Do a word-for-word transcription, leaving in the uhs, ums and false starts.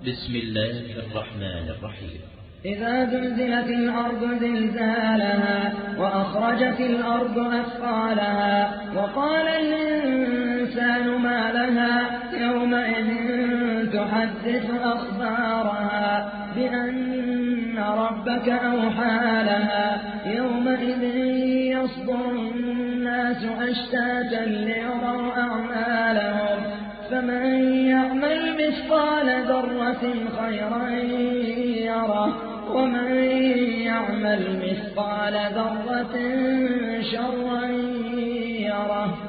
بسم الله الرحمن الرحيم إذا زلزلت الأرض زلزالها وأخرجت الأرض أثقالها وقال الإنسان ما لها يومئذ تحدث أخبارها بأن ربك أوحى لها يومئذ يصدر الناس أشتاتا ليروا أعمالهم فمن يعمل مثقال ذرة خيرا يره ومن يعمل مثقال ذرة شرا يره